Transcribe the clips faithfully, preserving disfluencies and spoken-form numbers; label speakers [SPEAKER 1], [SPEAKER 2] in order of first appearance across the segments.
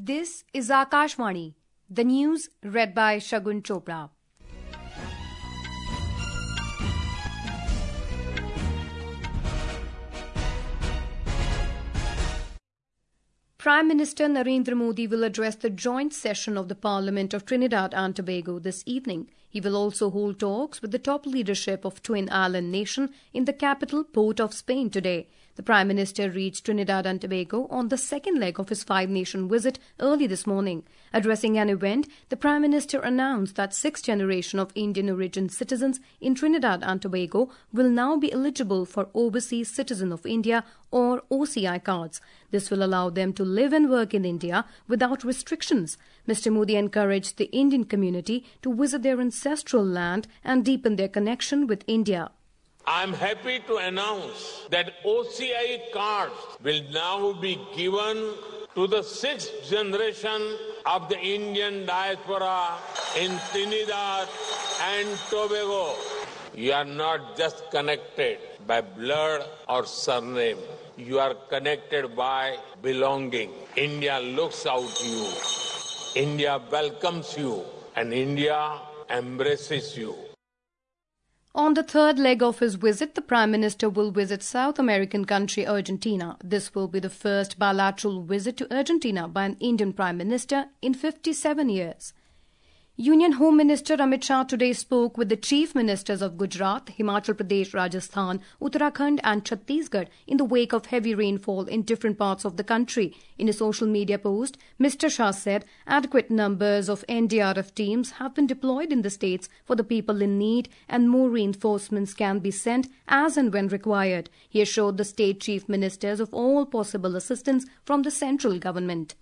[SPEAKER 1] This is Akashvani, the news read by Shagun Chopra. Prime Minister Narendra Modi will address the joint session of the Parliament of Trinidad and Tobago this evening. He will also hold talks with the top leadership of Twin Island nation in the capital Port of Spain today. The Prime Minister reached Trinidad and Tobago on the second leg of his five-nation visit early this morning. Addressing an event, the Prime Minister announced that sixth generation of Indian origin citizens in Trinidad and Tobago will now be eligible for Overseas Citizen of India or O C I cards. This will allow them to live and work in India without restrictions. Mister Modi encouraged the Indian community to visit their ancestral land and deepen their connection with India.
[SPEAKER 2] I am happy to announce that O C I cards will now be given to the sixth generation of the Indian diaspora in Trinidad and Tobago. You are not just connected by blood or surname. You are connected by belonging. India looks out to you. India welcomes you. And India embraces you.
[SPEAKER 1] On the third leg of his visit, the Prime Minister will visit South American country Argentina. This will be the first bilateral visit to Argentina by an Indian Prime Minister in fifty-seven years. Union Home Minister Amit Shah today spoke with the Chief Ministers of Gujarat, Himachal Pradesh, Rajasthan, Uttarakhand and Chhattisgarh in the wake of heavy rainfall in different parts of the country. In a social media post, Mister Shah said adequate numbers of N D R F teams have been deployed in the states for the people in need and more reinforcements can be sent as and when required. He assured the state chief ministers of all possible assistance from the central government.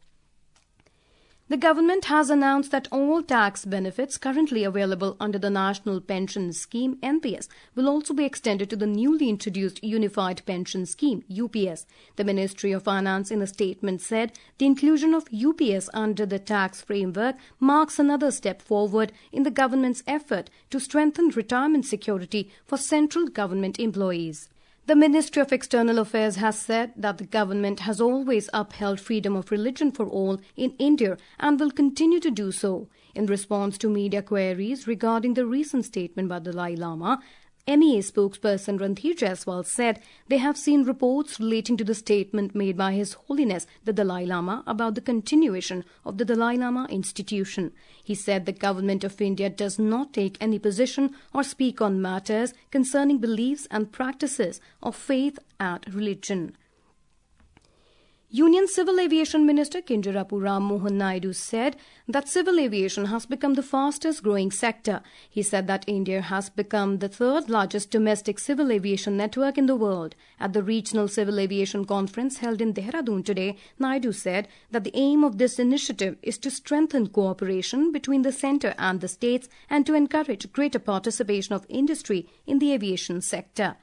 [SPEAKER 1] The government has announced that all tax benefits currently available under the National Pension Scheme N P S will also be extended to the newly introduced Unified Pension Scheme U P S. The Ministry of Finance in a statement said the inclusion of U P S under the tax framework marks another step forward in the government's effort to strengthen retirement security for central government employees. The Ministry of External Affairs has said that the government has always upheld freedom of religion for all in India and will continue to do so. In response to media queries regarding the recent statement by the Dalai Lama, M E A spokesperson Randhir Jaiswal said they have seen reports relating to the statement made by His Holiness the Dalai Lama about the continuation of the Dalai Lama institution. He said the government of India does not take any position or speak on matters concerning beliefs and practices of faith and religion. Union Civil Aviation Minister Kinjarapu Ram Mohan Naidu said that civil aviation has become the fastest growing sector. He said that India has become the third largest domestic civil aviation network in the world. At the Regional Civil Aviation Conference held in Dehradun today, Naidu said that the aim of this initiative is to strengthen cooperation between the centre and the states and to encourage greater participation of industry in the aviation sector.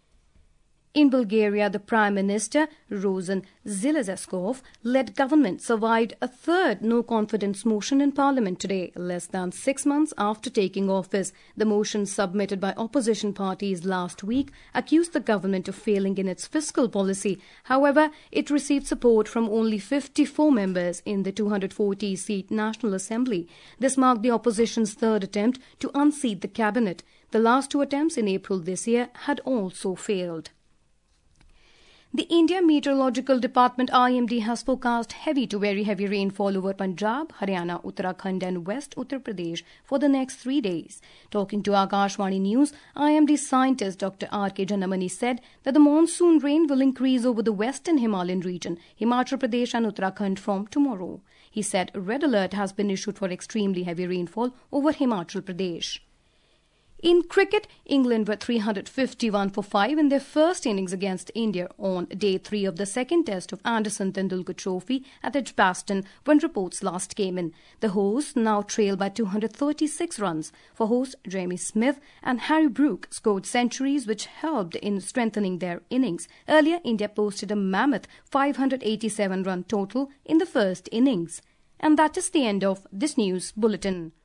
[SPEAKER 1] In Bulgaria, the Prime Minister, Rosen Zelezeskov, led government survived a third no-confidence motion in Parliament today, less than six months after taking office. The motion submitted by opposition parties last week accused the government of failing in its fiscal policy. However, it received support from only fifty-four members in the two hundred forty seat National Assembly. This marked the opposition's third attempt to unseat the cabinet. The last two attempts in April this year had also failed. The India Meteorological Department I M D has forecast heavy to very heavy rainfall over Punjab, Haryana, Uttarakhand and West Uttar Pradesh for the next three days. Talking to Akashvani News, I M D scientist Doctor R K Janamani said that the monsoon rain will increase over the western Himalayan region, Himachal Pradesh and Uttarakhand from tomorrow. He said red alert has been issued for extremely heavy rainfall over Himachal Pradesh. In cricket, England were three hundred fifty-one for five in their first innings against India on day three of the second test of Anderson Tendulkar Trophy at Edgbaston when reports last came in. The hosts now trail by two hundred thirty-six runs. For hosts Jamie Smith and Harry Brook scored centuries which helped in strengthening their innings. Earlier, India posted a mammoth five hundred eighty-seven run total in the first innings. And that is the end of this news bulletin.